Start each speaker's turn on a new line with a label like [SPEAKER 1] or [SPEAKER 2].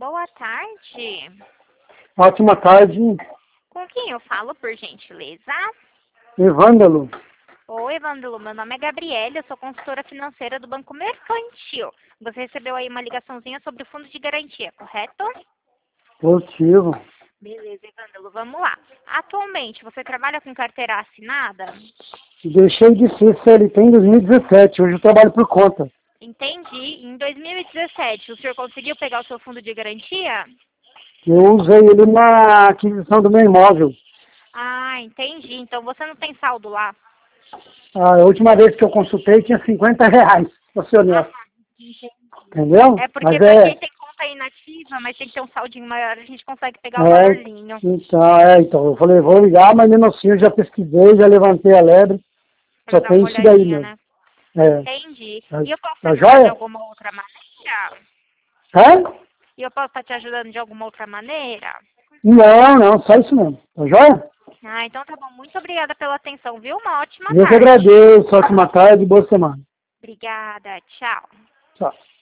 [SPEAKER 1] Boa tarde.
[SPEAKER 2] Ótima tarde,
[SPEAKER 1] Com quem eu falo, por gentileza?
[SPEAKER 2] Evândalo.
[SPEAKER 1] Oi, Evandro. Meu nome é Gabriela, eu sou consultora financeira do Banco Mercantil. Você recebeu aí uma ligaçãozinha sobre o fundo de garantia, correto?
[SPEAKER 2] Positivo.
[SPEAKER 1] Beleza, Evandro, vamos lá. Atualmente, você trabalha com carteira assinada?
[SPEAKER 2] Deixei de ser CLT em 2017, hoje eu trabalho por conta.
[SPEAKER 1] Entendi. Em 2017, o senhor conseguiu pegar o seu fundo de garantia?
[SPEAKER 2] Eu usei ele na aquisição do meu imóvel.
[SPEAKER 1] Ah, entendi. Então você não tem saldo lá?
[SPEAKER 2] A última vez que eu consultei tinha R$ 50, pra ser
[SPEAKER 1] Ah,
[SPEAKER 2] honesto.
[SPEAKER 1] entendi.
[SPEAKER 2] Entendeu?
[SPEAKER 1] É porque
[SPEAKER 2] Mas
[SPEAKER 1] pra quem tem conta inativa, mas tem que ter um saldinho maior, a gente consegue pegar o valorzinho.
[SPEAKER 2] então, eu falei, vou ligar, mas mesmo assim eu já pesquisei, já levantei a lebre.
[SPEAKER 1] Pra
[SPEAKER 2] Só
[SPEAKER 1] dar
[SPEAKER 2] tem
[SPEAKER 1] uma
[SPEAKER 2] isso daí
[SPEAKER 1] olhadinha,
[SPEAKER 2] mesmo.
[SPEAKER 1] né?
[SPEAKER 2] É.
[SPEAKER 1] Entendi.
[SPEAKER 2] Tá,
[SPEAKER 1] E eu posso te
[SPEAKER 2] tá
[SPEAKER 1] ajudar de
[SPEAKER 2] joia?
[SPEAKER 1] alguma outra maneira?
[SPEAKER 2] Hã?
[SPEAKER 1] E eu posso estar te ajudando de alguma outra maneira?
[SPEAKER 2] Não, só isso mesmo. Tá joia?
[SPEAKER 1] Ah, então tá bom. Muito obrigada pela atenção, viu? Uma ótima
[SPEAKER 2] Eu que
[SPEAKER 1] tarde.
[SPEAKER 2] agradeço, ótima tarde, boa semana.
[SPEAKER 1] Obrigada. Tchau.
[SPEAKER 2] Tchau.